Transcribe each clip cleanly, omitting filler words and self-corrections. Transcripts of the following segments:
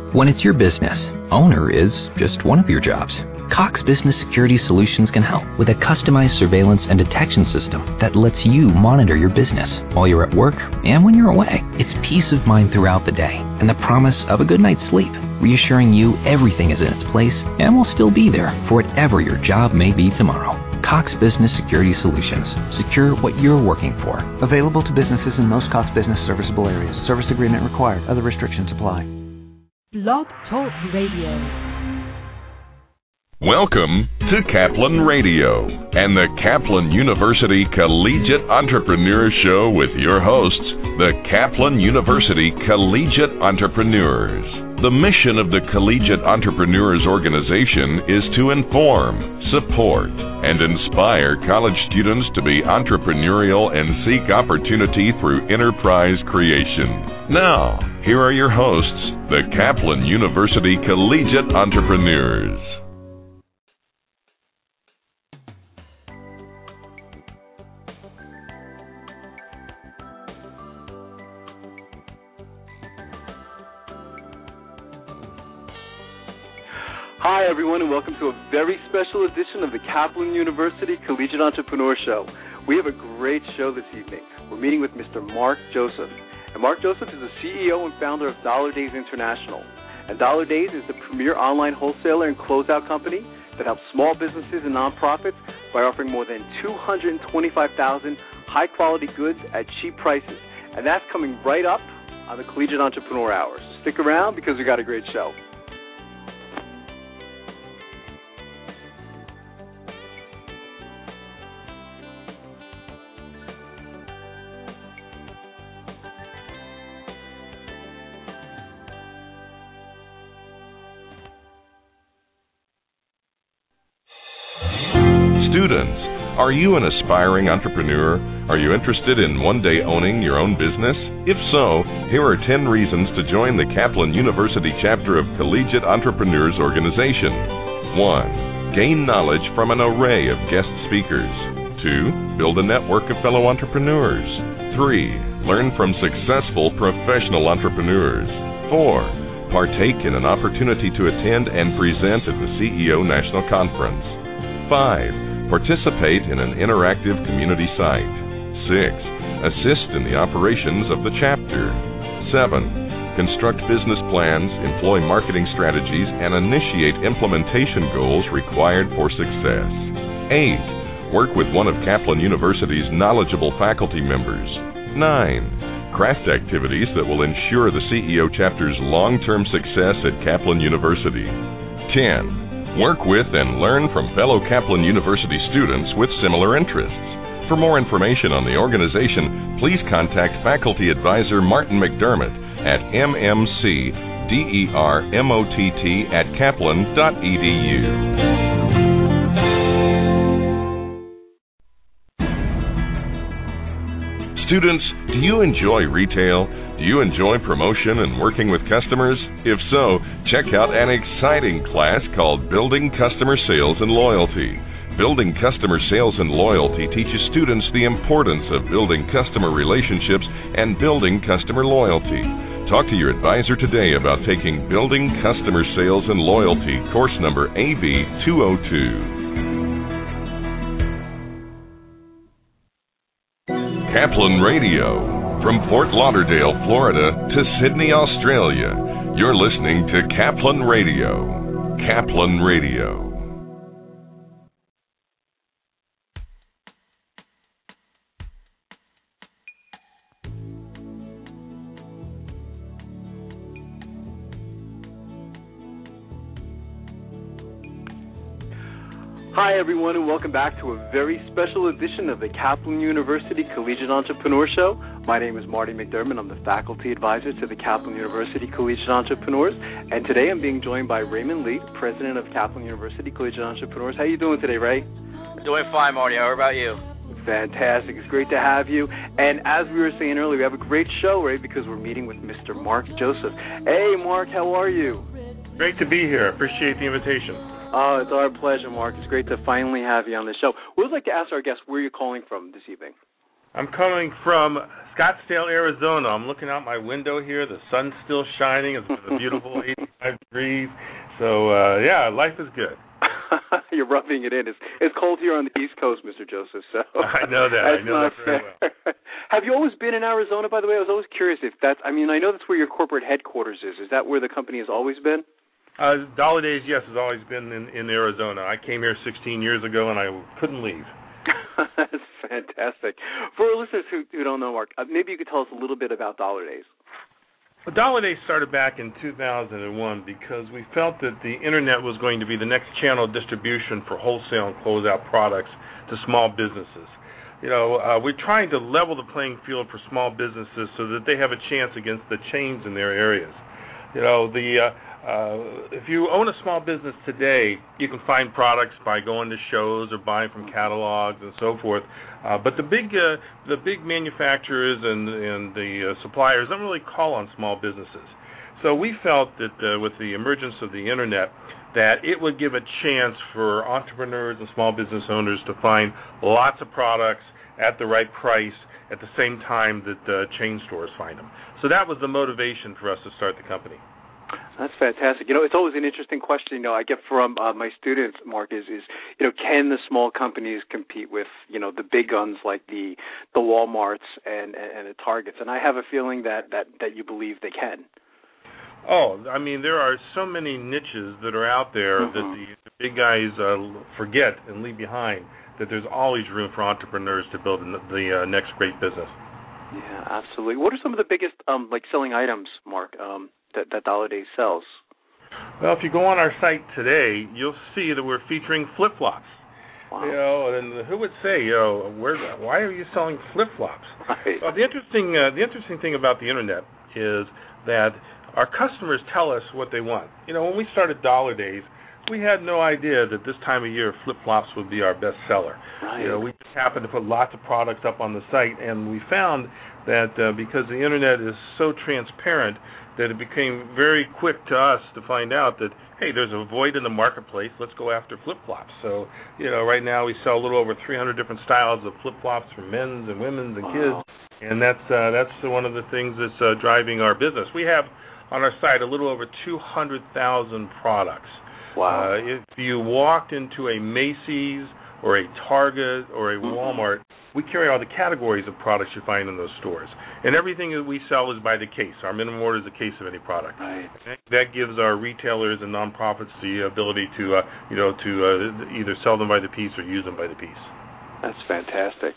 When it's your business, owner is just one of your jobs. Cox Business Security Solutions can help with a customized surveillance and detection system that lets you monitor your business while you're at work and when you're away. It's peace of mind throughout the day and the promise of a good night's sleep, reassuring you everything is in its place and will still be there for whatever your job may be tomorrow. Cox Business Security Solutions. Secure what you're working for. Available to businesses in most Cox Business serviceable areas. Service agreement required. Other restrictions apply. Blog Talk Radio. Welcome to Kaplan Radio and the Kaplan University Collegiate Entrepreneur Show with your hosts, the Kaplan University Collegiate Entrepreneurs. The mission of the Collegiate Entrepreneurs Organization is to inform, support, and inspire college students to be entrepreneurial and seek opportunity through enterprise creation. Now, here are your hosts, the Kaplan University Collegiate Entrepreneurs. Hi everyone, and welcome to a very special edition of the Kaplan University Collegiate Entrepreneur Show. We have a great show this evening. We're meeting with Mr. Mark Joseph. And Mark Joseph is the CEO and founder of Dollar Days International. And Dollar Days is the premier online wholesaler and closeout company that helps small businesses and nonprofits by offering more than 225,000 high-quality goods at cheap prices. And that's coming right up on the Collegiate Entrepreneur Hours. Stick around because we got a great show. Students, are you an aspiring entrepreneur? Are you interested in one day owning your own business? If so, here are 10 reasons to join the Kaplan University chapter of Collegiate Entrepreneurs Organization. 1. Gain knowledge from an array of guest speakers. 2. Build a network of fellow entrepreneurs. 3. Learn from successful professional entrepreneurs. 4. Partake in an opportunity to attend and present at the CEO National Conference. 5. Participate in an interactive community site. 6. Assist in the operations of the chapter. 7. Construct business plans, employ marketing strategies, and initiate implementation goals required for success. 8. Work with one of Kaplan University's knowledgeable faculty members. 9. Craft activities that will ensure the CEO chapter's long-term success at Kaplan University. 10. Work with and learn from fellow Kaplan University students with similar interests. For more information on the organization, please contact Faculty Advisor Martin McDermott at mmcdermott@kaplan.edu. Students, do you enjoy retail? Do you enjoy promotion and working with customers? If so, check out an exciting class called Building Customer Sales and Loyalty. Building Customer Sales and Loyalty teaches students the importance of building customer relationships and building customer loyalty. Talk to your advisor today about taking Building Customer Sales and Loyalty, course number AB202. Kaplan Radio. From Fort Lauderdale, Florida to Sydney, Australia, you're listening to Kaplan Radio. Kaplan Radio. Hi everyone, and welcome back to a very special edition of the Kaplan University Collegiate Entrepreneur Show. My name is Marty McDermott. I'm the faculty advisor to the Kaplan University Collegiate Entrepreneurs, and today I'm being joined by Raymond Lee, president of Kaplan University Collegiate Entrepreneurs. How are you doing today, Ray? Doing fine, Marty. How about you? Fantastic. It's great to have you. And as we were saying earlier, we have a great show, Ray, because we're meeting with Mr. Mark Joseph. Hey, Mark, how are you? Great to be here. Appreciate the invitation. Oh, it's our pleasure, Mark. It's great to finally have you on the show. We would like to ask our guests where you're calling from this evening. I'm coming from Scottsdale, Arizona. I'm looking out my window here. The sun's still shining. It's a beautiful 85 degrees. So, life is good. You're rubbing it in. It's cold here on the East Coast, Mr. Joseph. So I know that. I know that very well. Have you always been in Arizona, by the way? I was always curious if that's, I know that's where your corporate headquarters is. Is that where the company has always been? Dollar Days, yes, has always been in Arizona. I came here 16 years ago, and I couldn't leave. That's fantastic. For our listeners who don't know, Mark, maybe you could tell us a little bit about Dollar Days. Well, Dollar Days started back in 2001 because we felt that the Internet was going to be the next channel of distribution for wholesale and closeout products to small businesses. We're trying to level the playing field for small businesses so that they have a chance against the chains in their areas. If you own a small business today, you can find products by going to shows or buying from catalogs and so forth. But the big manufacturers and the suppliers don't really call on small businesses. So we felt that with the emergence of the Internet, that it would give a chance for entrepreneurs and small business owners to find lots of products at the right price at the same time that chain stores find them. So that was the motivation for us to start the company. That's fantastic. It's always an interesting question, I get from my students, Mark, is can the small companies compete with, the big guns like the Walmarts and the Targets? And I have a feeling that you believe they can. Oh, there are so many niches that are out there that the big guys forget and leave behind, that there's always room for entrepreneurs to build the next great business. Yeah, absolutely. What are some of the biggest selling items, Mark, that Dollar Days sells? Well, if you go on our site today, you'll see that we're featuring flip-flops. Wow. And who would say, why are you selling flip-flops? Right. Well, the interesting thing about the Internet is that our customers tell us what they want. When we started Dollar Days, we had no idea that this time of year flip-flops would be our best seller. Right. We just happened to put lots of products up on the site, and we found that because the Internet is so transparent, that it became very quick to us to find out that, hey, there's a void in the marketplace. Let's go after flip-flops. So, right now we sell a little over 300 different styles of flip-flops for men's and women's and kids, and that's one of the things that's driving our business. We have on our site a little over 200,000 products. Wow. If you walked into a Macy's or a Target or a Walmart, we carry all the categories of products you find in those stores. And everything that we sell is by the case. Our minimum order is a case of any product. Right. That gives our retailers and nonprofits the ability to either sell them by the piece or use them by the piece. That's fantastic.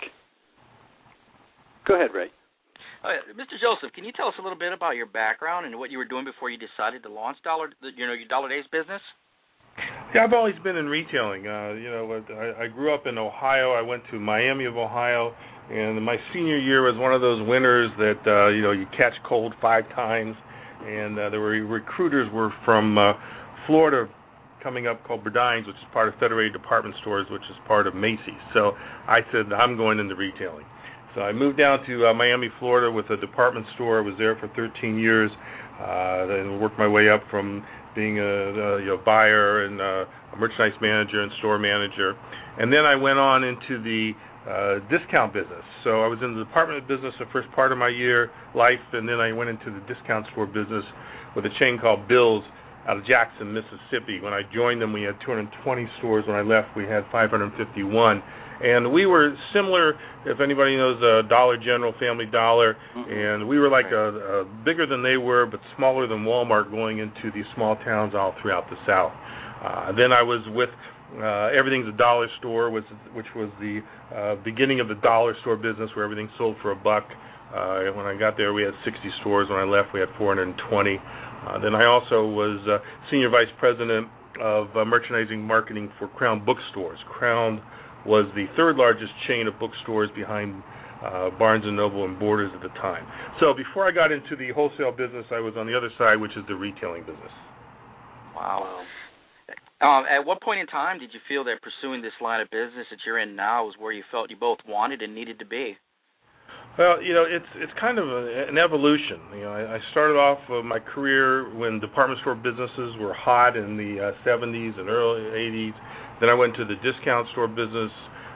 Go ahead, Ray. Mr. Joseph, can you tell us a little bit about your background and what you were doing before you decided to launch your Dollar Days business? Yeah, I've always been in retailing. I grew up in Ohio. I went to Miami of Ohio, and my senior year was one of those winters that you catch cold 5 times, and there were recruiters were from Florida coming up called Burdines, which is part of Federated Department Stores, which is part of Macy's. So I said, I'm going into retailing. So I moved down to Miami, Florida with a department store. I was there for 13 years, then worked my way up from being a buyer and a merchandise manager and store manager. And then I went on into the discount business. So I was in the department business the first part of my life, and then I went into the discount store business with a chain called Bill's out of Jackson, Mississippi. When I joined them, we had 220 stores. When I left, we had 551. And we were similar, if anybody knows Dollar General, Family Dollar, and we were like bigger than they were, but smaller than Walmart going into these small towns all throughout the South. Then I was with Everything's a Dollar Store, which was the beginning of the dollar store business where everything sold for $1. When I got there, we had 60 stores. When I left, we had 420. Then I also was Senior Vice President of Merchandising Marketing for Crown Bookstores. Crown was the third largest chain of bookstores behind Barnes & Noble and Borders at the time. So before I got into the wholesale business, I was on the other side, which is the retailing business. Wow. At what point in time did you feel that pursuing this line of business that you're in now was where you felt you both wanted and needed to be? Well, it's kind of an evolution. I started off my career when department store businesses were hot in the 70s and early 80s. Then I went to the discount store business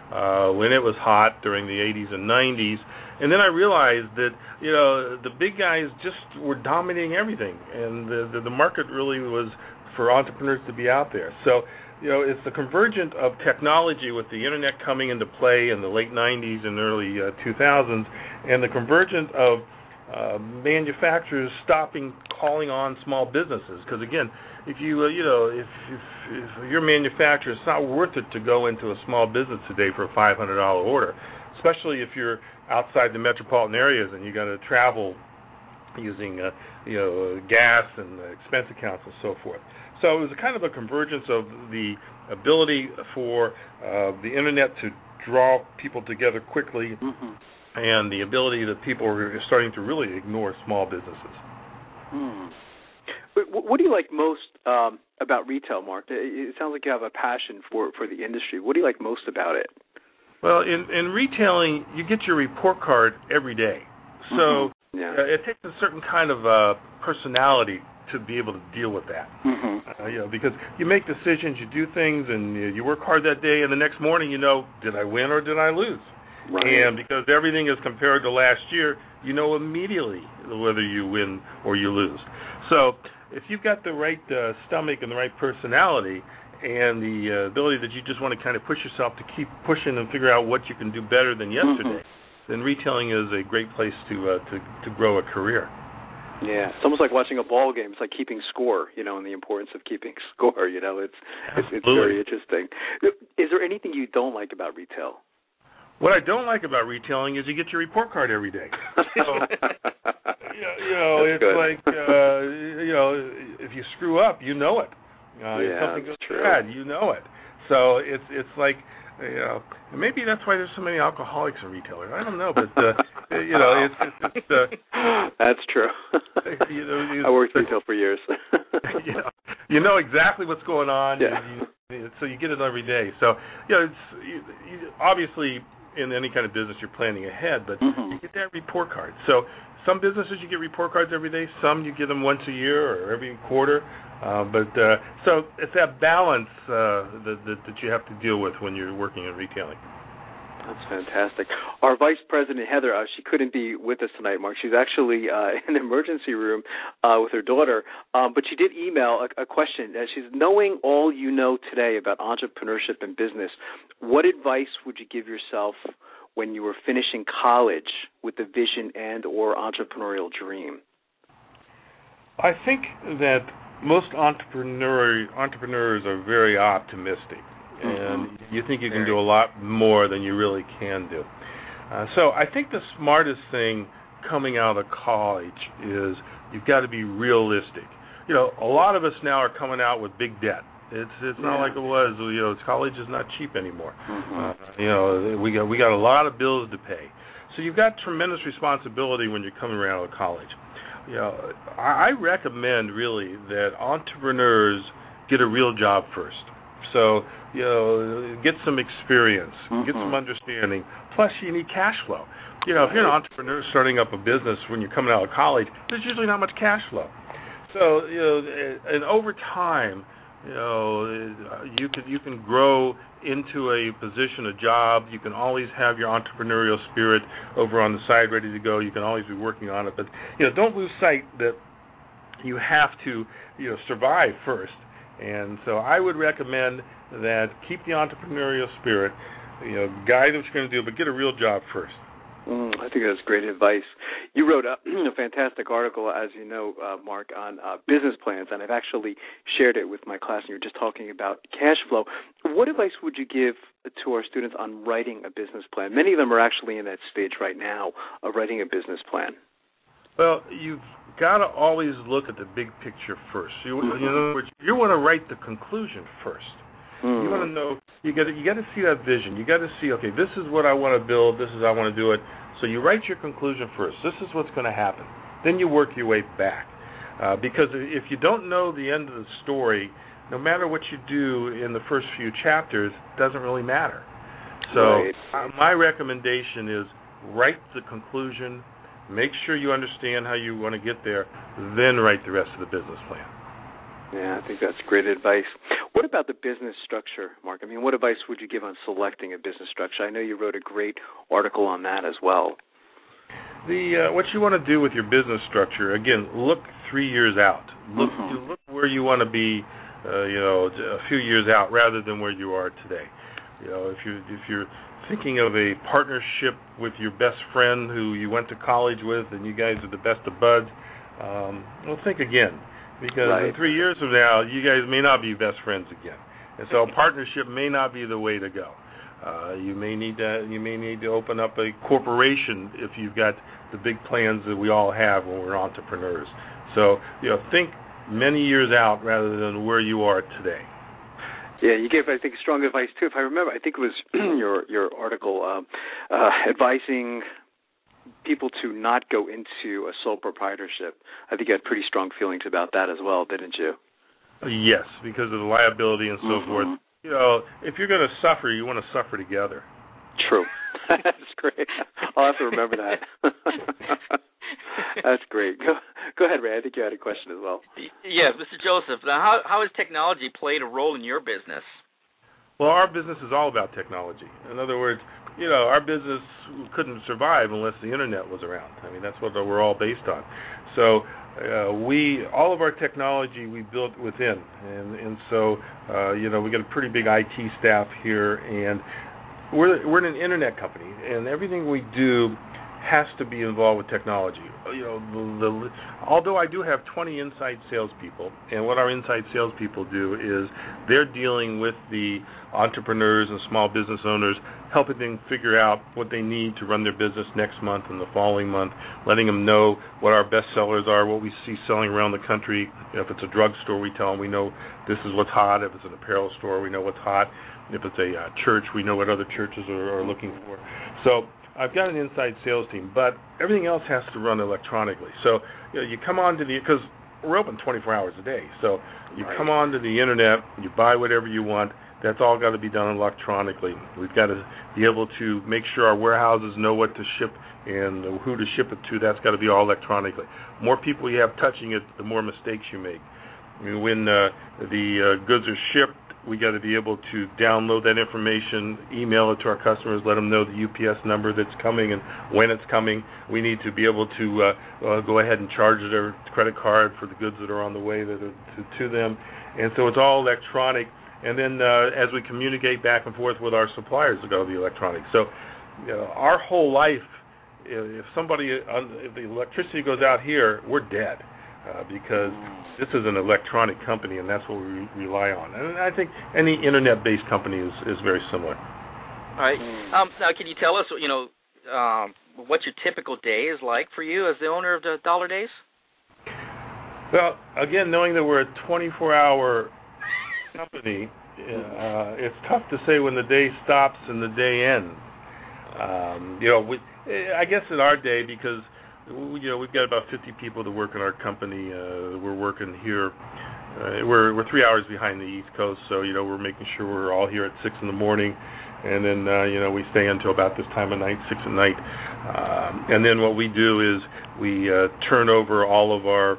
when it was hot during the 80s and 90s. And then I realized that, the big guys just were dominating everything, and the market really was for entrepreneurs to be out there. So, it's the convergence of technology with the internet coming into play in the late 90s and early 2000s, and the convergence of manufacturers stopping calling on small businesses. Because again, if you if you're a manufacturer, it's not worth it to go into a small business today for a $500 order, especially if you're outside the metropolitan areas and you got to travel using gas and expense accounts and so forth. So it was a kind of a convergence of the ability for the internet to draw people together quickly, and the ability that people are starting to really ignore small businesses. What do you like most about retail, Mark? It sounds like you have a passion for the industry. What do you like most about it? Well, in retailing, you get your report card every day. So it takes a certain kind of personality to be able to deal with that. Because you make decisions, you do things, and you work hard that day, and the next morning did I win or did I lose? Right. And because everything is compared to last year, you know immediately whether you win or you lose. So if you've got the right stomach and the right personality and the ability that you just want to kind of push yourself to keep pushing and figure out what you can do better than yesterday, then retailing is a great place to grow a career. Yeah, it's almost like watching a ball game. It's like keeping score, and the importance of keeping score. It's very interesting. Is there anything you don't like about retail? What I don't like about retailing is you get your report card every day. So, it's good. like, if you screw up, you know it. If something goes bad, you know it. So it's like, maybe that's why there's so many alcoholics in retailers. I don't know, but it's that's true. I worked retail for years. You know exactly what's going on. Yeah. So you get it every day. So obviously in any kind of business you're planning ahead, but you get that report card. So some businesses you get report cards every day. Some you get them once a year or every quarter. So it's that balance that you have to deal with when you're working in retailing. That's fantastic. Our Vice President, Heather, she couldn't be with us tonight, Mark. She's actually in the emergency room with her daughter, but she did email a question. She's knowing all you know today about entrepreneurship and business, what advice would you give yourself when you were finishing college with a vision and or entrepreneurial dream? I think that most entrepreneurs are very optimistic. And you think you can do a lot more than you really can do. So I think the smartest thing coming out of college is you've got to be realistic. A lot of us now are coming out with big debt. It's not like it was. College is not cheap anymore. We got a lot of bills to pay. So you've got tremendous responsibility when you're coming out of college. I recommend really that entrepreneurs get a real job first. So, get some experience, get some understanding. Plus, you need cash flow. If you're an entrepreneur starting up a business when you're coming out of college, there's usually not much cash flow. So, and over time, you can grow into a position, a job. You can always have your entrepreneurial spirit over on the side ready to go. You can always be working on it. But, don't lose sight that you have to, survive first. And so I would recommend that keep the entrepreneurial spirit, guide what you're going to do, but get a real job first. I think that's great advice. You wrote a fantastic article, as you know, Mark, on business plans, and I've actually shared it with my class, and you're just talking about cash flow. What advice would you give to our students on writing a business plan? Many of them are actually in that stage right now of writing a business plan. Well, you've got to always look at the big picture first. In other words, you want to write the conclusion first. You want to know. You got to see that vision. You got to see. Okay, this is what I want to build. This is how I want to do it. So you write your conclusion first. This is what's going to happen. Then you work your way back. Because if you don't know the end of the story, no matter what you do in the first few chapters, it doesn't really matter. So my recommendation is write the conclusion. Make sure you understand how you want to get there, then write the rest of the business plan. Yeah, I think that's great advice. What about the business structure, Mark? I mean, what advice would you give on selecting a business structure? I know you wrote a great article on that as well. What you want to do with your business structure, again, look 3 years out. Look where you want to be, a few years out, rather than where you are today. If you're thinking of a partnership with your best friend who you went to college with, and you guys are the best of buds, well, think again, because in 3 years from now, you guys may not be best friends again, and so a partnership may not be the way to go. You may need to open up a corporation if you've got the big plans that we all have when we're entrepreneurs. So think many years out rather than where you are today. Yeah, you gave, I think, strong advice too. If I remember, I think it was your article advising people to not go into a sole proprietorship. I think you had pretty strong feelings about that as well, didn't you? Yes, because of the liability and so forth. If you're going to suffer, you want to suffer together. True. That's great. I'll have to remember that. That's great. Go ahead, Ray. I think you had a question as well. Yes, Mr. Joseph. Now, how has technology played a role in your business? Well, our business is all about technology. In other words, our business couldn't survive unless the internet was around. I mean, that's what we're all based on. So all of our technology we built within, and so we got a pretty big IT staff here, and we're an internet company, and everything we do has to be involved with technology. Although I do have 20 inside salespeople, and what our inside salespeople do is they're dealing with the entrepreneurs and small business owners, helping them figure out what they need to run their business next month and the following month, letting them know what our best sellers are, what we see selling around the country. If it's a drugstore, we tell them we know this is what's hot. If it's an apparel store, we know what's hot. If it's a church, we know what other churches are looking for. So I've got an inside sales team, but everything else has to run electronically. So you come on to because we're open 24 hours a day. So you come on to the internet, you buy whatever you want. That's all got to be done electronically. We've got to be able to make sure our warehouses know what to ship and who to ship it to. That's got to be all electronically. More people you have touching it, the more mistakes you make. I mean, when the goods are shipped, we got to be able to download that information, email it to our customers, let them know the UPS number that's coming and when it's coming. We need to be able to go ahead and charge their credit card for the goods that are on the way to them. And so it's all electronic. And then as we communicate back and forth with our suppliers, it'll be electronic. So our whole life, if the electricity goes out here, we're dead. Because this is an electronic company, and that's what we rely on. And I think any internet-based company is very similar. All right. Now, can you tell us, what your typical day is like for you as the owner of the Dollar Days? Well, again, knowing that we're a 24-hour company, it's tough to say when the day stops and the day ends. I guess in our day, because we've got about 50 people that work in our company. We're working here. We're 3 hours behind the East Coast, so we're making sure we're all here at 6 in the morning, and then we stay until about this time of night, 6 at night. And then what we do is we turn over all of our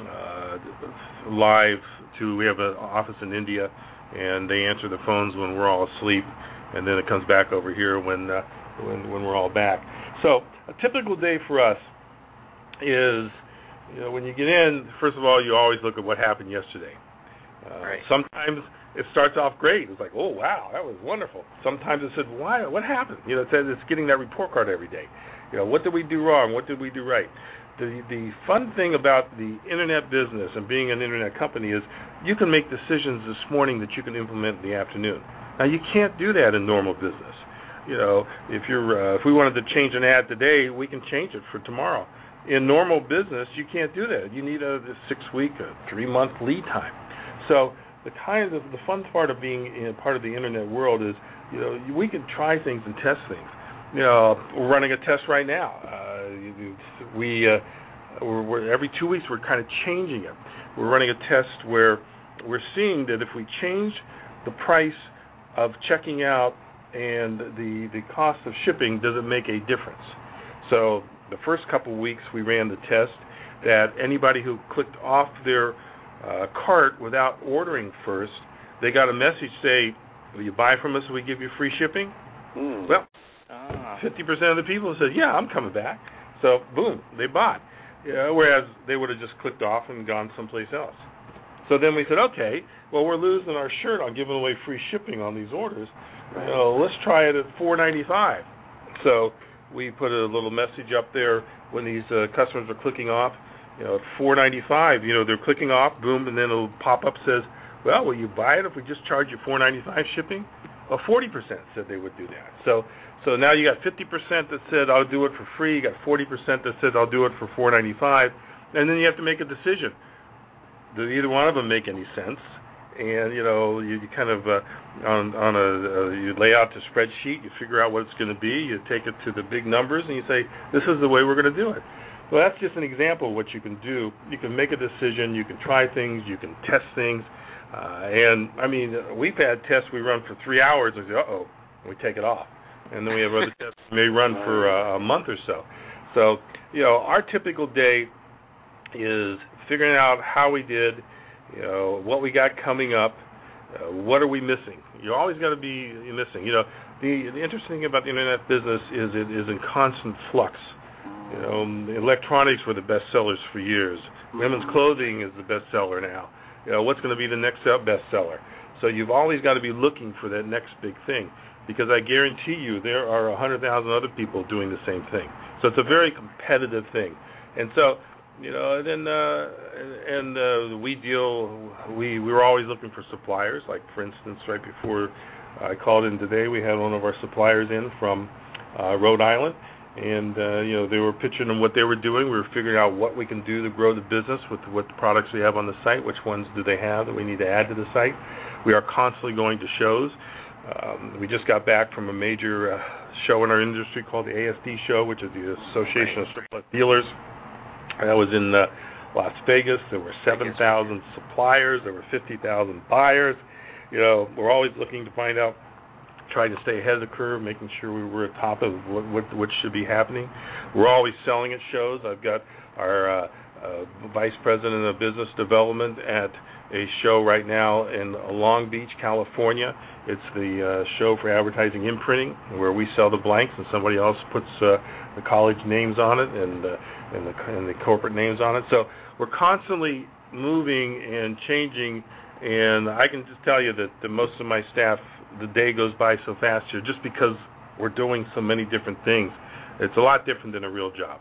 live to. We have an office in India, and they answer the phones when we're all asleep, and then it comes back over here when we're all back. So a typical day for us is, when you get in, first of all, you always look at what happened yesterday. Right. Sometimes it starts off great. It's like, oh, wow, that was wonderful. Sometimes it says, why? What happened? It says it's getting that report card every day. What did we do wrong? What did we do right? The fun thing about the internet business and being an internet company is you can make decisions this morning that you can implement in the afternoon. Now, you can't do that in normal business. If we wanted to change an ad today, we can change it for tomorrow. In normal business, you can't do that. You need a 6-week, a 3-month lead time. So the fun part of being part of the internet world is, we can try things and test things. We're running a test right now. We're every 2 weeks we're kind of changing it. We're running a test where we're seeing that if we change the price of checking out and the cost of shipping, does it make a difference? So the first couple of weeks we ran the test that anybody who clicked off their cart without ordering first, they got a message say, "Will you buy from us and we give you free shipping?" Well, 50% of the people said, "Yeah, I'm coming back." So, boom, they bought. Whereas they would have just clicked off and gone someplace else. So then we said, okay, well, we're losing our shirt on giving away free shipping on these orders. Let's try it at $4.95. So we put a little message up there when these customers are clicking off. At $4.95, they're clicking off, boom, and then it'll pop up says, well, will you buy it if we just charge you $4.95 shipping? Well, 40% said they would do that. So now you got 50% that said I'll do it for free. You got 40% that said I'll do it for $4.95, and then you have to make a decision. Do either one of them make any sense? And you kind of you lay out the spreadsheet, you figure out what it's going to be, you take it to the big numbers, and you say this is the way we're going to do it. Well, that's just an example of what you can do. You can make a decision, you can try things, you can test things, and I mean we've had tests we run for 3 hours and say we take it off. And then we have other tests that may run for a month or so. So, our typical day is figuring out how we did, what we got coming up, what are we missing. You always got to be missing. The interesting thing about the Internet business is it is in constant flux. Electronics were the best sellers for years. Women's clothing is the best seller now. What's going to be the next best seller? So you've always got to be looking for that next big thing. Because I guarantee you there are 100,000 other people doing the same thing. So it's a very competitive thing. And so, we were always looking for suppliers. Like, for instance, right before I called in today, we had one of our suppliers in from Rhode Island. And, they were pitching on what they were doing. We were figuring out what we can do to grow the business with what products we have on the site, which ones do they have that we need to add to the site. We are constantly going to shows. We just got back from a major show in our industry called the ASD show, which is the Association of Surplus Dealers. That was in Las Vegas. There were 7,000 suppliers. There were 50,000 buyers. We're always looking to find out, trying to stay ahead of the curve, making sure we were at top of what should be happening. We're always selling at shows. I've got our Vice President of Business Development at a show right now in Long Beach, California. It's the show for advertising imprinting, where we sell the blanks and somebody else puts the college names on it and the corporate names on it. So we're constantly moving and changing, and I can just tell you that most of my staff, the day goes by so fast here just because we're doing so many different things. It's a lot different than a real job.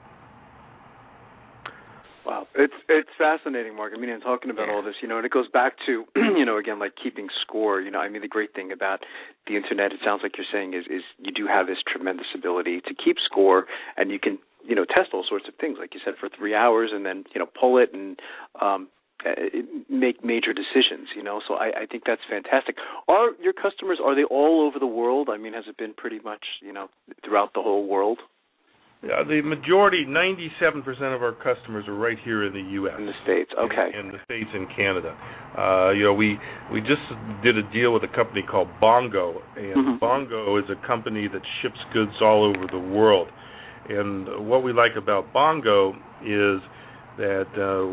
Wow, it's fascinating, Mark. I mean, and talking about all this, and it goes back to, again, like keeping score. I mean, the great thing about the Internet, it sounds like you're saying, is you do have this tremendous ability to keep score, and you can, test all sorts of things, like you said, for 3 hours, and then, pull it and make major decisions. So I think that's fantastic. Are your customers, are they all over the world? I mean, has it been pretty much, throughout the whole world? Yeah, the majority, 97% of our customers are right here in the U.S. In the States, okay. In the States and Canada. We just did a deal with a company called Bongo, and Bongo is a company that ships goods all over the world. And what we like about Bongo is that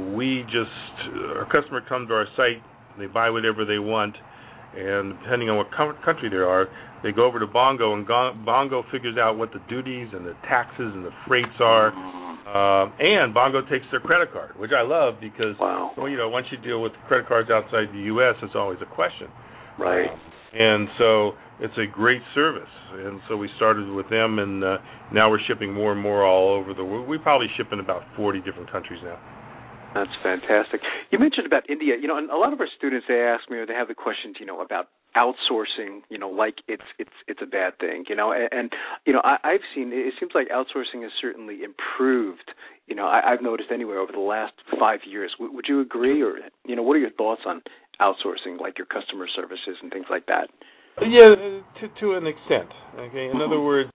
our customer comes to our site, they buy whatever they want, and depending on what country they are, they go over to Bongo, and Bongo figures out what the duties and the taxes and the freights are, and Bongo takes their credit card, which I love because, once you deal with credit cards outside the U.S., it's always a question. Right. And so it's a great service. And so we started with them, and now we're shipping more and more all over the world. We probably ship in about 40 different countries now. That's fantastic. You mentioned about India, and a lot of our students, they ask me, or they have the questions, about outsourcing, like it's a bad thing, and I've seen, it seems like outsourcing has certainly improved, I've noticed anyway over the last 5 years. Would you agree, or, what are your thoughts on outsourcing, like your customer services and things like that? Yeah, to an extent. Okay. In other words,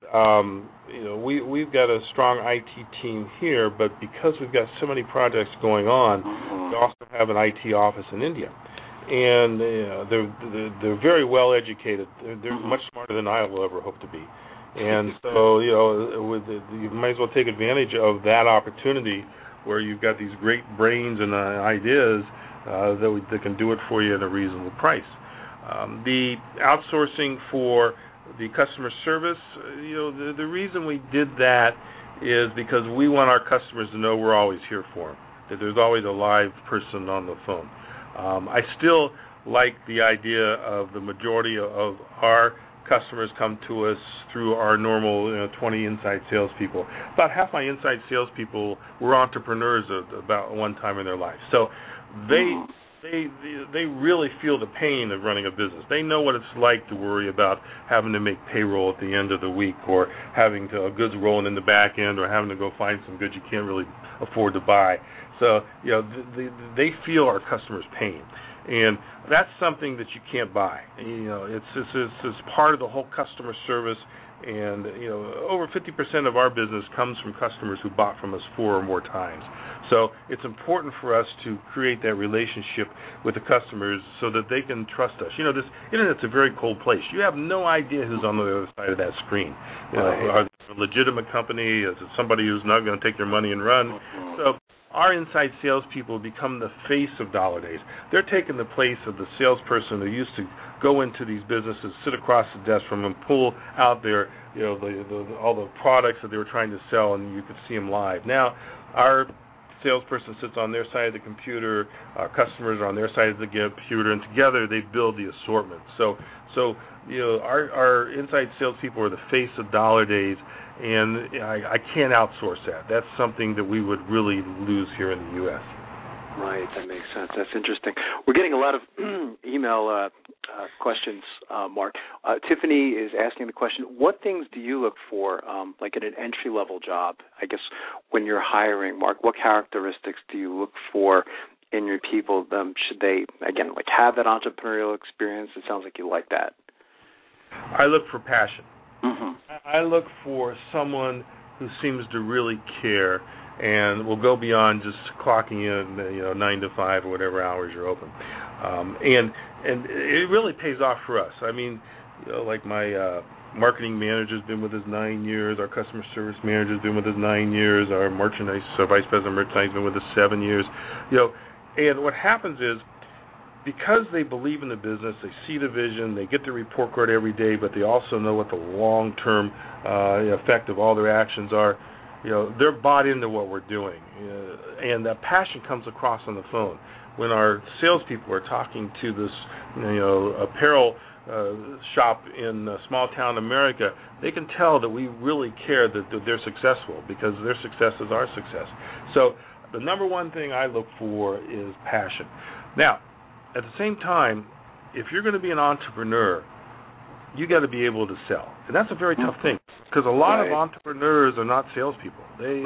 we've got a strong IT team here, but because we've got so many projects going on, we also have an IT office in India, and they're very well educated. They're much smarter than I will ever hope to be, and so you might as well take advantage of that opportunity where you've got these great brains and ideas that can do it for you at a reasonable price. The outsourcing for the customer service, the reason we did that is because we want our customers to know we're always here for them, that there's always a live person on the phone. I still like the idea of the majority of our customers come to us through our normal 20 inside salespeople. About half my inside salespeople were entrepreneurs about one time in their life. So they really feel the pain of running a business. They know what it's like to worry about having to make payroll at the end of the week, or having goods rolling in the back end, or having to go find some goods you can't really afford to buy. So they feel our customers' pain, and that's something that you can't buy. It's part of the whole customer service. And over 50% of our business comes from customers who bought from us 4 or more times. So it's important for us to create that relationship with the customers so that they can trust us. This Internet's a very cold place. You have no idea who's on the other side of that screen. Are they a legitimate company? Is it somebody who's not going to take their money and run? So our inside salespeople become the face of Dollar Days. They're taking the place of the salesperson who used to go into these businesses, sit across the desk from them, pull out their, all the products that they were trying to sell, and you could see them live. Now, our salesperson sits on their side of the computer, our customers are on their side of the computer, and together they build the assortment. So our inside salespeople are the face of Dollar Days, and I can't outsource that. That's something that we would really lose here in the U.S. Right, that makes sense. That's interesting. We're getting a lot of email questions, Mark. Tiffany is asking the question, what things do you look for, like at an entry-level job, I guess, when you're hiring, Mark? What characteristics do you look for in your people? Should they, again, have that entrepreneurial experience? It sounds like you like that. I look for passion. Mm-hmm. I look for someone who seems to really care and will go beyond just clocking in, 9 to 5 or whatever hours you're open. And it really pays off for us. I mean, like my marketing manager's been with us 9 years. Our customer service manager's been with us 9 years. Our vice president of merchandise has been with us 7 years. And what happens is, because they believe in the business, they see the vision, they get the report card every day, but they also know what the long-term effect of all their actions are. They're bought into what we're doing, and that passion comes across on the phone. When our salespeople are talking to this, apparel shop in small town America, they can tell that we really care that they're successful, because their success is our success. So the number one thing I look for is passion. Now, at the same time, if you're going to be an entrepreneur, you got to be able to sell, and that's a very tough thing, because a lot of entrepreneurs are not salespeople.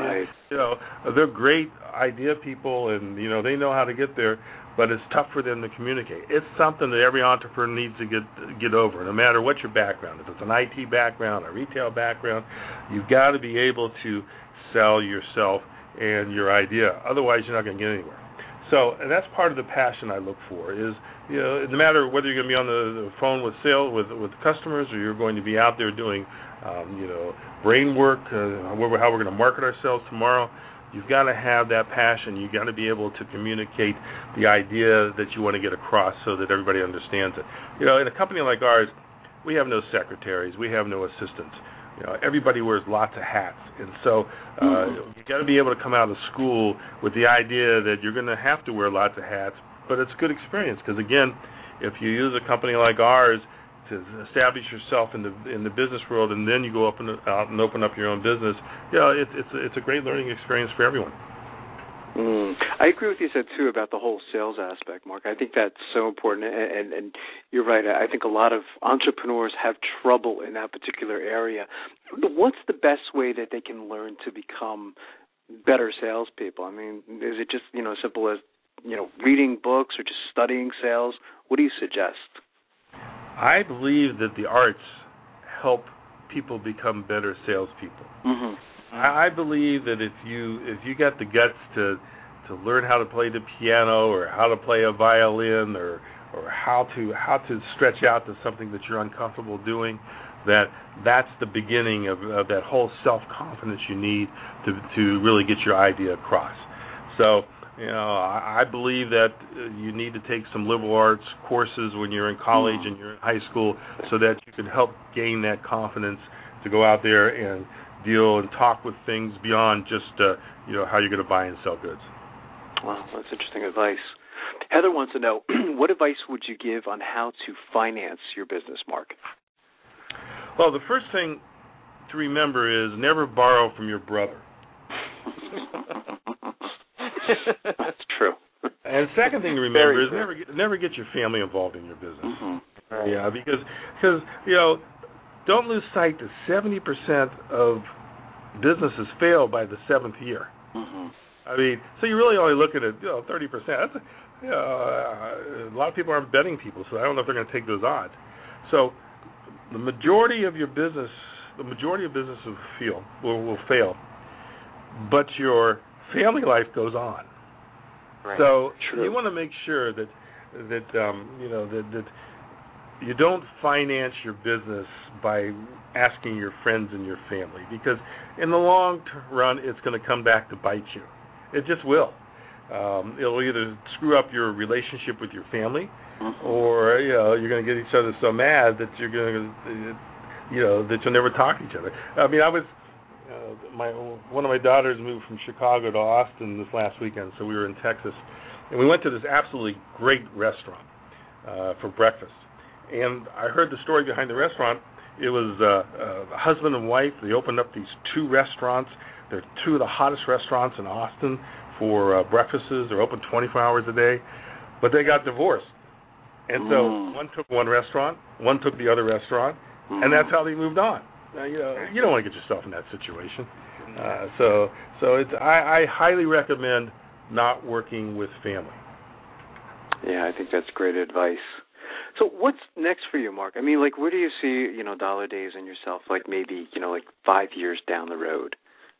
They're great idea people, and they know how to get there, but it's tough for them to communicate. It's something that every entrepreneur needs to get over, no matter what your background. If it's an IT background, a retail background, you've got to be able to sell yourself and your idea. Otherwise, you're not going to get anywhere. So, and that's part of the passion I look for, is, no matter whether you're going to be on the phone with customers, or you're going to be out there doing, brain work, how we're going to market ourselves tomorrow, you've got to have that passion. You've got to be able to communicate the idea that you want to get across so that everybody understands it. In a company like ours, we have no secretaries. We have no assistants. Everybody wears lots of hats, and so you got to be able to come out of school with the idea that you're going to have to wear lots of hats, but it's a good experience, because again, if you use a company like ours to establish yourself in the business world, and then you go out and open up your own business, it's a great learning experience for everyone. I agree with you said too about the whole sales aspect, Mark. I think that's so important, and you're right. I think a lot of entrepreneurs have trouble in that particular area. What's the best way that they can learn to become better salespeople? I mean, is it just as simple as reading books or just studying sales? What do you suggest? I believe that the arts help people become better salespeople. Mm-hmm. I believe that if you got the guts to learn how to play the piano, or how to play a violin, or how to stretch out to something that you're uncomfortable doing, that's the beginning of that whole self-confidence you need to really get your idea across. So I believe that you need to take some liberal arts courses when you're in college and you're in high school so that you can help gain that confidence to go out there and deal and talk with things beyond just, how you're going to buy and sell goods. Wow, that's interesting advice. Heather wants to know, what advice would you give on how to finance your business, Mark? Well, the first thing to remember is never borrow from your brother. That's true. And second thing to remember is never get your family involved in your business. Mm-hmm. Yeah, because don't lose sight that 70% of businesses fail by the 7th year. Mm-hmm. I mean, so you're really only looking at 30%. That's, a lot of people aren't betting people, so I don't know if they're going to take those odds. So the majority of businesses will fail, but your family life goes on. Right. So True. You want to make sure that you don't finance your business by asking your friends and your family, because in the long run it's going to come back to bite you. It just will. It'll either screw up your relationship with your family, or you're going to get each other so mad that you're going to, that you'll never talk to each other. I mean, one of my daughters moved from Chicago to Austin this last weekend, so we were in Texas, and we went to this absolutely great restaurant for breakfast. And I heard the story behind the restaurant. It was a husband and wife. They opened up these 2 restaurants. They're 2 of the hottest restaurants in Austin for breakfasts. They're open 24 hours a day. But they got divorced. And so one took one restaurant, one took the other restaurant, and that's how they moved on. Now, you don't want to get yourself in that situation. So I highly recommend not working with family. Yeah, I think that's great advice. So what's next for you, Mark? I mean, where do you see, Dollar Days and yourself, maybe, 5 years down the road?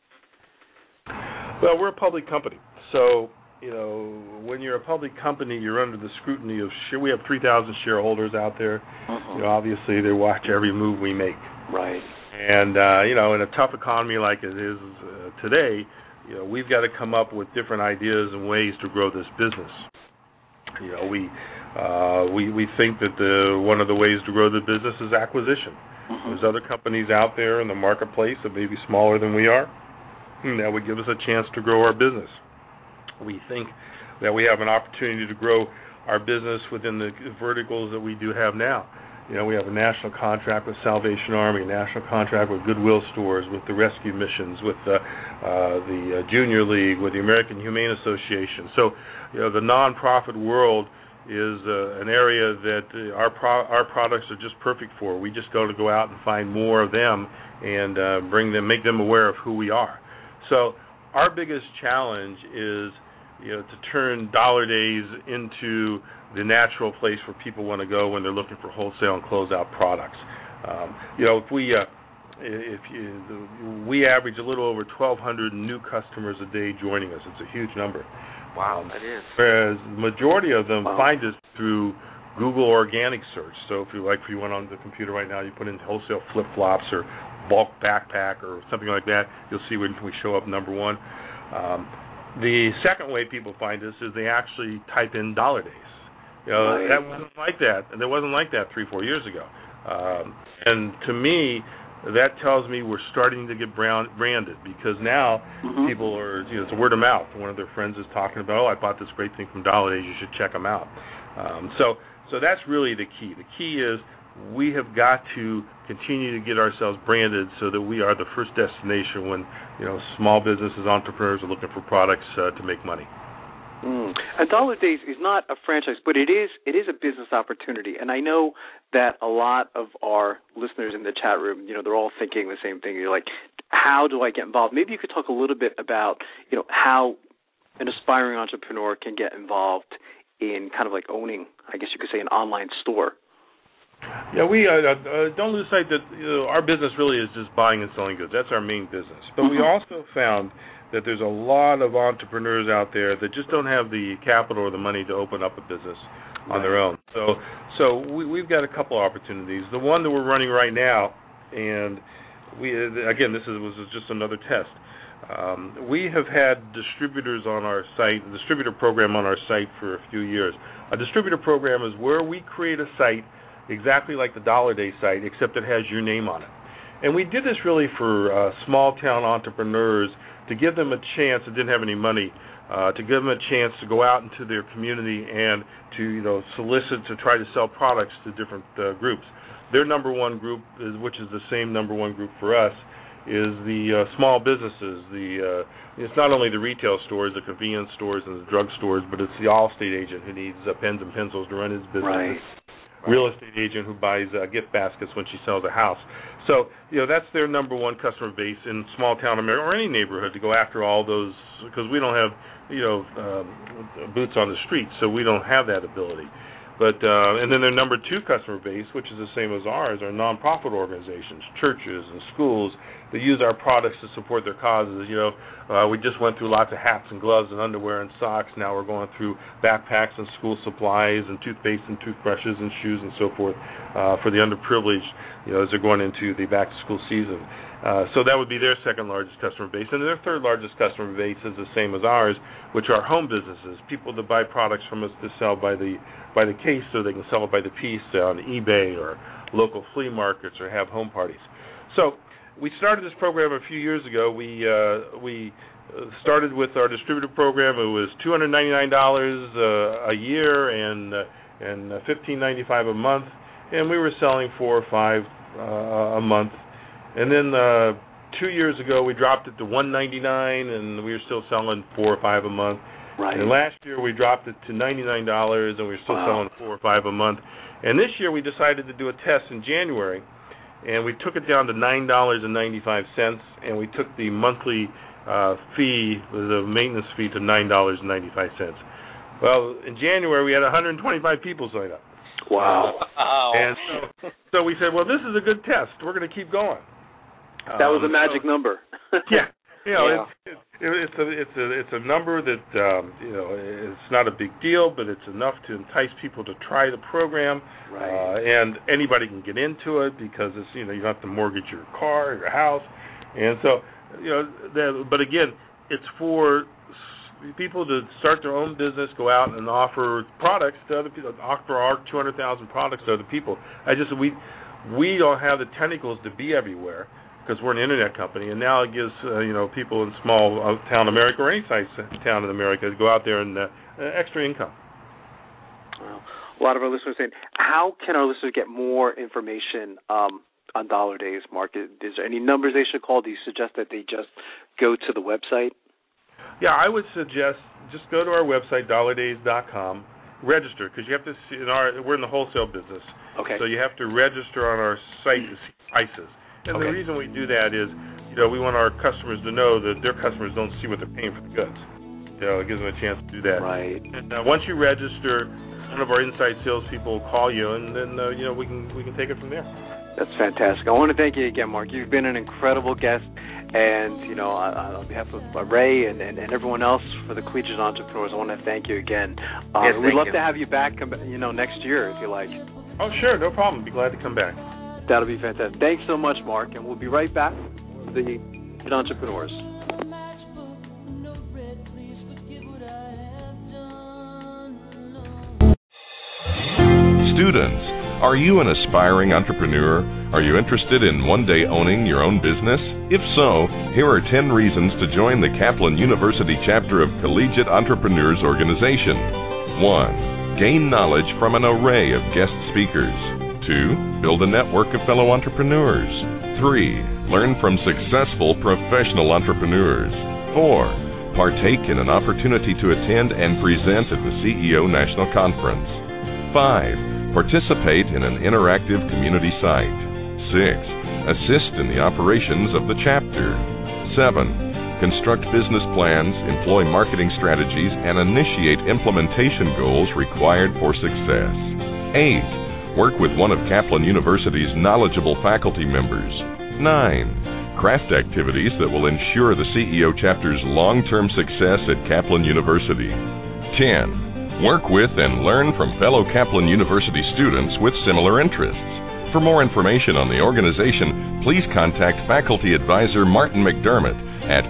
Well, we're a public company. So, when you're a public company, you're under the scrutiny of we have 3,000 shareholders out there. Obviously, they watch every move we make. Right. And, in a tough economy like it is today, we've got to come up with different ideas and ways to grow this business. We think that one of the ways to grow the business is acquisition. There's other companies out there in the marketplace that may be smaller than we are, and that would give us a chance to grow our business. We think that we have an opportunity to grow our business within the verticals that we do have now. We have a national contract with Salvation Army, a national contract with Goodwill Stores, with the Rescue Missions, with the Junior League, with the American Humane Association. So, the nonprofit world is an area that our products are just perfect for. We just got to go out and find more of them and make them aware of who we are. So our biggest challenge is, to turn Dollar Days into the natural place where people want to go when they're looking for wholesale and closeout products. We average a little over 1,200 new customers a day joining us. It's a huge number. Wow, that is. Whereas the majority of them find us through Google organic search. So if you went on the computer right now, you put in wholesale flip-flops or bulk backpack or something like that, you'll see when we show up number 1. The second way people find us is they actually type in Dollar Days. That wasn't like that, and it wasn't like that 3-4 years ago. And to me, that tells me we're starting to get branded, because now people are, it's a word of mouth. One of their friends is talking about, I bought this great thing from Dollar Days, you should check them out. So that's really the key. The key is we have got to continue to get ourselves branded so that we are the first destination when, small businesses, entrepreneurs are looking for products to make money. And Dollar Days is not a franchise, but it is a business opportunity. And I know that a lot of our listeners in the chat room, they're all thinking the same thing. You're like, how do I get involved? Maybe you could talk a little bit about, how an aspiring entrepreneur can get involved in kind of owning, I guess you could say, an online store. Yeah, we don't lose sight that our business really is just buying and selling goods. That's our main business. But we also found that there's a lot of entrepreneurs out there that just don't have the capital or the money to open up a business on their own. So we've got a couple of opportunities. The one that we're running right now, and this was just another test. We have had distributors on our site, a distributor program on our site for a few years. A distributor program is where we create a site exactly like the Dollar Day site, except it has your name on it. And we did this really for small-town entrepreneurs to give them a chance that didn't have any money, to give them a chance to go out into their community and to solicit to try to sell products to different groups. Their number one group, which is the same number one group for us, is the small businesses. It's not only the retail stores, the convenience stores, and the drug stores, but it's the Allstate agent who needs pens and pencils to run his business. Right. Real estate agent who buys gift baskets when she sells a house. So, that's their number one customer base in small town America or any neighborhood, to go after all those, because we don't have, boots on the street, so we don't have that ability. But and then their number two customer base, which is the same as ours, are nonprofit organizations, churches and schools that use our products to support their causes. We just went through lots of hats and gloves and underwear and socks. Now we're going through backpacks and school supplies and toothpaste and toothbrushes and shoes and so forth for the underprivileged, as they're going into the back-to-school season. So that would be their second largest customer base. And their third largest customer base is the same as ours, which are home businesses, people that buy products from us to sell by the case, so they can sell it by the piece on eBay or local flea markets or have home parties. So we started this program a few years ago. We started with our distributor program. It was $299 a year and $15.95 a month, and we were selling 4 or 5 a month. And then 2 years ago, we dropped it to $199, and we were still selling 4 or 5 a month. Right. And last year, we dropped it to $99, and we were still selling 4 or 5 a month. And this year, we decided to do a test in January, and we took it down to $9.95, and we took the monthly fee, the maintenance fee, to $9.95. Well, in January, we had 125 people sign up. Wow. And so we said, well, this is a good test. We're going to keep going. That was a magic number. Yeah. It's a number that it's not a big deal, but it's enough to entice people to try the program. Right. And anybody can get into it because it's you don't have to mortgage your car or your house, and so but again, it's for people to start their own business, go out and offer products to other people, offer our 200,000 products to other people. We don't have the tentacles to be everywhere, because we're an internet company, and now it gives people in small town America or any size town in America to go out there and extra income. Well, a lot of our listeners are saying, how can our listeners get more information on Dollar Days, Mark? Is there any numbers they should call? Do you suggest that they just go to the website? Yeah, I would suggest just go to our website, dollardays.com, register, because you have to see we're in the wholesale business. Okay. So you have to register on our site to see prices. And the reason we do that is, we want our customers to know that their customers don't see what they're paying for the goods. It gives them a chance to do that. Right. And once you register, one of our inside salespeople will call you, and then we can take it from there. That's fantastic. I want to thank you again, Mark. You've been an incredible guest, and on behalf of Ray and everyone else for the Collegiate Entrepreneurs, I want to thank you again. Yes, we'd love to have you back, next year if you like. Oh, sure, no problem. Be glad to come back. That'll be fantastic. Thanks so much, Mark, and we'll be right back with the Collegiate Entrepreneurs. Students, are you an aspiring entrepreneur? Are you interested in one day owning your own business? If so, here are 10 reasons to join the Kaplan University chapter of Collegiate Entrepreneurs Organization. 1. Gain knowledge from an array of guest speakers. 2. Build a network of fellow entrepreneurs. 3. Learn from successful professional entrepreneurs. 4. Partake in an opportunity to attend and present at the CEO National Conference. 5. Participate in an interactive community site. 6. Assist in the operations of the chapter. 7. Construct business plans, employ marketing strategies, and initiate implementation goals required for success. 8. Work with one of Kaplan University's knowledgeable faculty members. 9. Craft activities that will ensure the CEO chapter's long-term success at Kaplan University. 10. Work with and learn from fellow Kaplan University students with similar interests. For more information on the organization, please contact Faculty Advisor Martin McDermott at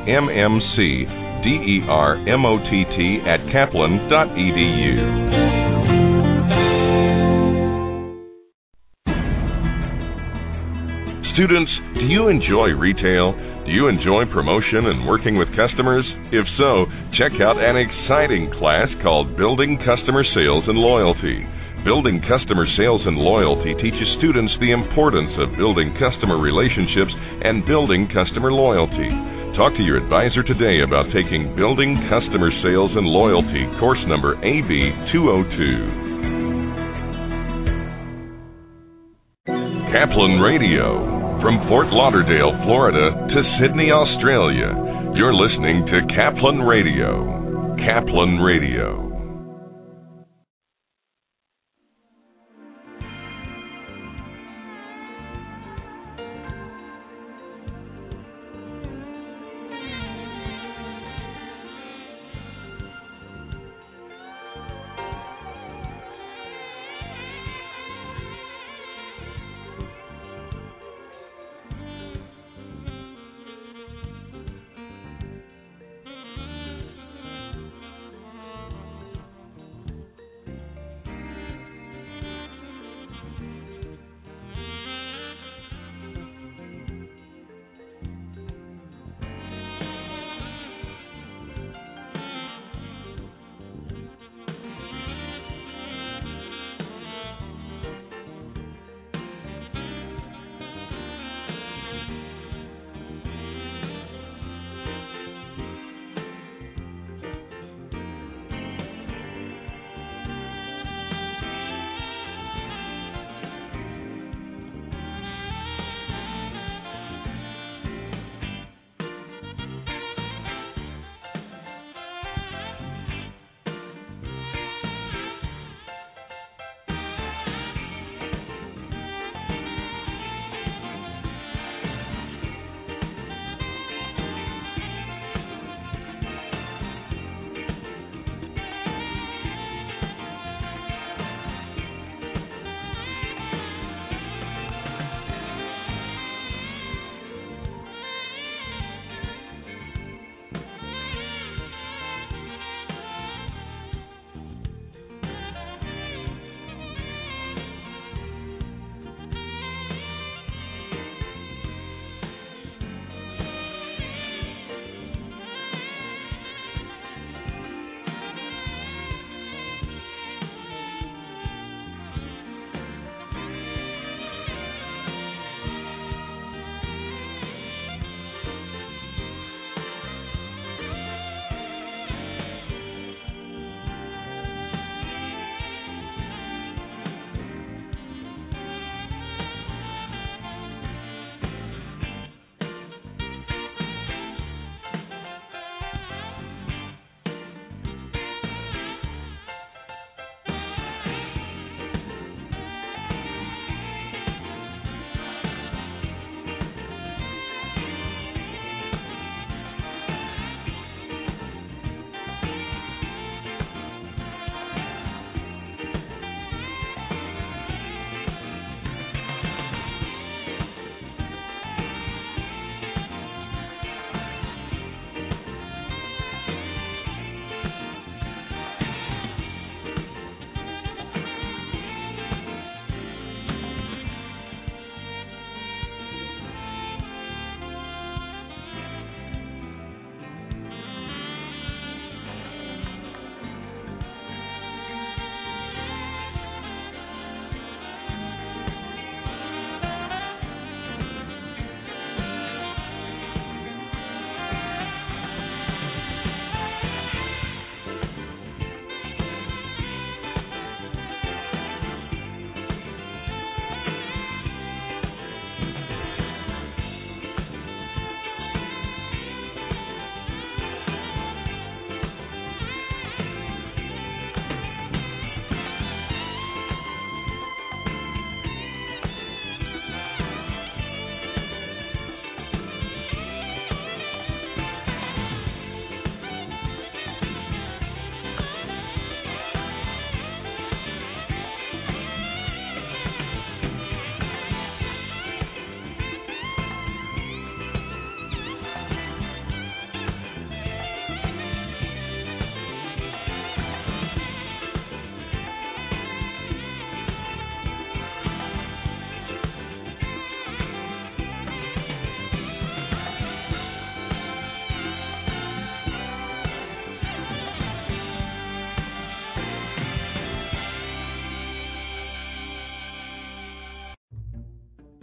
mmcdermott@kaplan.edu. Students, do you enjoy retail? Do you enjoy promotion and working with customers? If so, check out an exciting class called Building Customer Sales and Loyalty. Building Customer Sales and Loyalty teaches students the importance of building customer relationships and building customer loyalty. Talk to your advisor today about taking Building Customer Sales and Loyalty, course number AB202. Kaplan Radio. From Fort Lauderdale, Florida to Sydney, Australia, you're listening to Kaplan Radio. Kaplan Radio.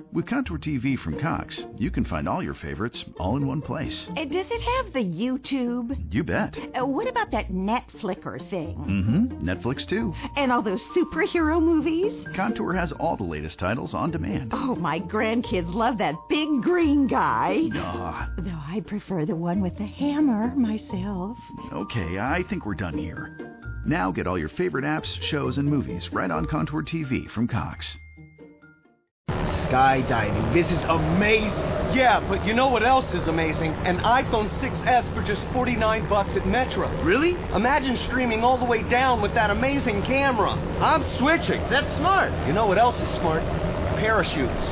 With Contour TV from Cox, you can find all your favorites all in one place. Does it have the YouTube? You bet. What about that Netflicker thing? Mm-hmm. Netflix, too. And all those superhero movies? Contour has all the latest titles on demand. Oh, my grandkids love that big green guy. Though I prefer the one with the hammer myself. Okay, I think we're done here. Now get all your favorite apps, shows, and movies right on Contour TV from Cox. Skydiving. This is amazing. Yeah, but you know what else is amazing? An iPhone 6S for just $49 at Metro. Really? Imagine streaming all the way down with that amazing camera. I'm switching. That's smart. You know what else is smart? Parachutes.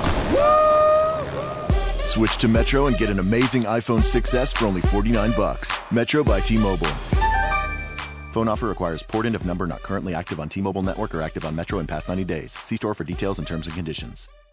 Woo! Switch to Metro and get an amazing iPhone 6S for only $49. Metro by T-Mobile. Phone offer requires port-in of number not currently active on T-Mobile network or active on Metro in past 90 days. See store for details and terms and conditions.